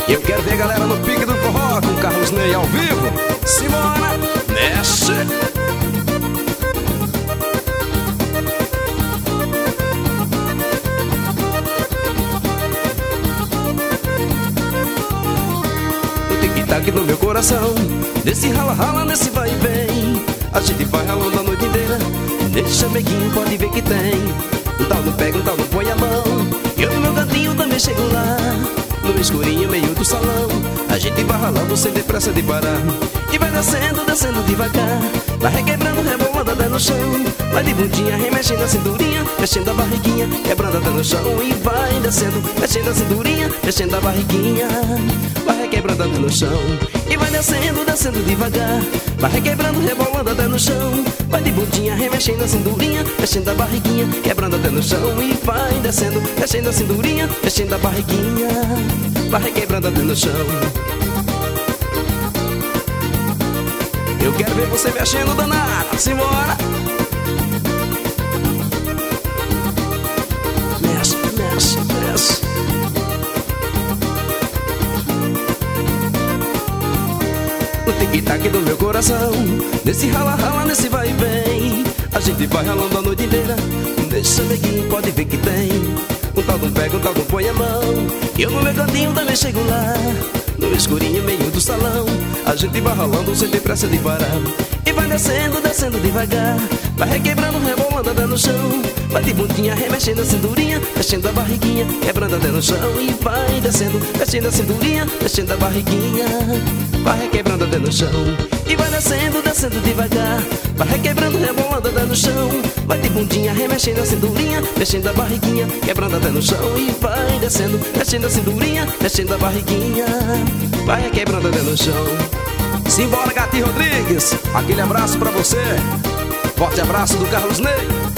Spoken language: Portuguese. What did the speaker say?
Eu quero ver a galera no pique do forró com Carlos Ney ao vivo. Simbora, mexe. No tic-tac do meu coração, nesse rala-rala, nesse vai e vem, a gente vai ralando a noite inteira. Nesse chameguinho pode ver que tem um tal não pega, um tal não põe a mão. Eu no meu cantinho também chego lá, no escurinho meio do salão. A gente vai ralando sem ter pressa de parar, e vai descendo, descendo devagar, vai requebrando, rebolando até no chão. Vai de bundinha, remexendo a cinturinha, mexendo a barriguinha, quebrando até no chão. E vai descendo, mexendo a cinturinha, mexendo a barriguinha, vai requebrando até no chão. E vai descendo, descendo devagar, vai requebrando, rebolando até no chão. Vai de bundinha, remexendo a cinturinha, mexendo a barriguinha, quebrando até no chão. E vai descendo, mexendo a cinturinha, mexendo a barriguinha, vai requebrando até no chão. Eu quero ver você mexendo, danada, simbora. Mexe, mexe, mexe. No tic-tac do meu coração, nesse rala-rala, nesse vai e vem, a gente vai ralando a noite inteira. Deixa neguinho, pode ver que tem um tal não pega, um tal não põe a mão. E eu no meu cantinho também chego lá, no escurinho meio do salão. A gente vai ralando sem ter pressa de parar, e vai descendo, descendo devagar, vai requebrando, rebolando até no chão. Vai de bundinha, remexendo a cinturinha, mexendo a barriguinha, quebrando até no chão. E vai descendo, mexendo a cinturinha, mexendo a barriguinha, vai requebrando até no chão. E vai descendo, descendo devagar, vai requebrando, rebolando até no chão. Vai de bundinha, remexendo a cinturinha, mexendo a barriguinha, quebrando até no chão. E vai descendo, mexendo a cinturinha, mexendo a barriguinha, vai requebrando até no chão. Simbora, Gatinho Rodrigues, aquele abraço pra você. Forte abraço do Carlos Ney.